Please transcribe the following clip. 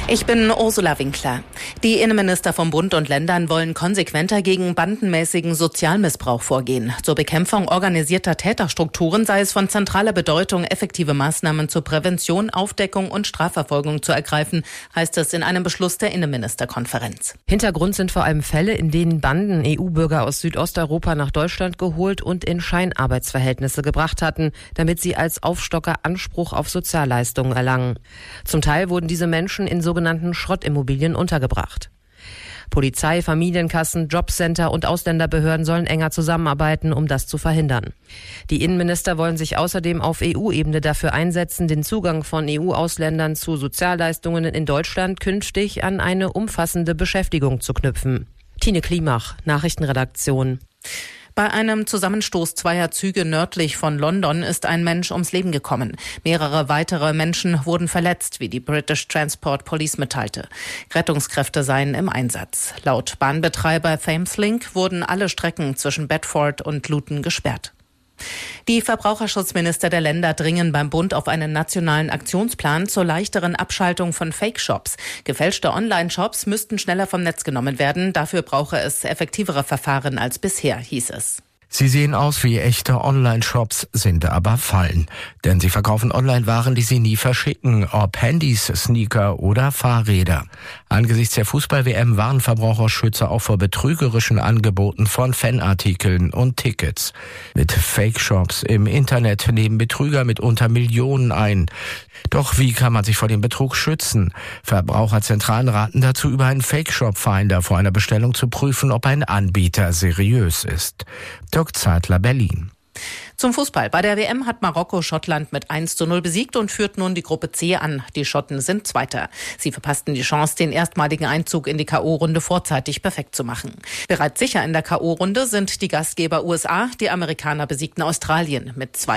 Ich bin Ursula Winkler. Die Innenminister von Bund und Ländern wollen konsequenter gegen bandenmäßigen Sozialmissbrauch vorgehen. Zur Bekämpfung organisierter Täterstrukturen sei es von zentraler Bedeutung, effektive Maßnahmen zur Prävention, Aufdeckung und Strafverfolgung zu ergreifen, heißt es in einem Beschluss der Innenministerkonferenz. Hintergrund sind vor allem Fälle, in denen Banden EU-Bürger aus Südosteuropa nach Deutschland geholt und in Scheinarbeitsverhältnisse gebracht hatten, damit sie als Aufstocker Anspruch auf Sozialleistungen erlangen. Zum Teil wurden diese Menschen in sogenannten Schrottimmobilien untergebracht. Polizei, Familienkassen, Jobcenter und Ausländerbehörden sollen enger zusammenarbeiten, um das zu verhindern. Die Innenminister wollen sich außerdem auf EU-Ebene dafür einsetzen, den Zugang von EU-Ausländern zu Sozialleistungen in Deutschland künftig an eine umfassende Beschäftigung zu knüpfen. Tine Klimach, Nachrichtenredaktion. Bei einem Zusammenstoß zweier Züge nördlich von London ist ein Mensch ums Leben gekommen. Mehrere weitere Menschen wurden verletzt, wie die British Transport Police mitteilte. Rettungskräfte seien im Einsatz. Laut Bahnbetreiber Thameslink wurden alle Strecken zwischen Bedford und Luton gesperrt. Die Verbraucherschutzminister der Länder dringen beim Bund auf einen nationalen Aktionsplan zur leichteren Abschaltung von Fake-Shops. Gefälschte Online-Shops müssten schneller vom Netz genommen werden. Dafür brauche es effektivere Verfahren als bisher, hieß es. Sie sehen aus wie echte Online-Shops, sind aber Fallen. Denn sie verkaufen Online-Waren, die sie nie verschicken, ob Handys, Sneaker oder Fahrräder. Angesichts der Fußball-WM warnen Verbraucherschützer auch vor betrügerischen Angeboten von Fanartikeln und Tickets. Mit Fake-Shops im Internet nehmen Betrüger mitunter Millionen ein. Doch wie kann man sich vor dem Betrug schützen? Verbraucherzentralen raten dazu, über einen Fake-Shop-Finder vor einer Bestellung zu prüfen, ob ein Anbieter seriös ist. Dirk Zeitler, Berlin. Zum Fußball. Bei der WM hat Marokko Schottland mit 1:0 besiegt und führt nun die Gruppe C an. Die Schotten sind Zweiter. Sie verpassten die Chance, den erstmaligen Einzug in die K.O.-Runde vorzeitig perfekt zu machen. Bereits sicher in der K.O.-Runde sind die Gastgeber USA. Die Amerikaner besiegten Australien mit 2:0.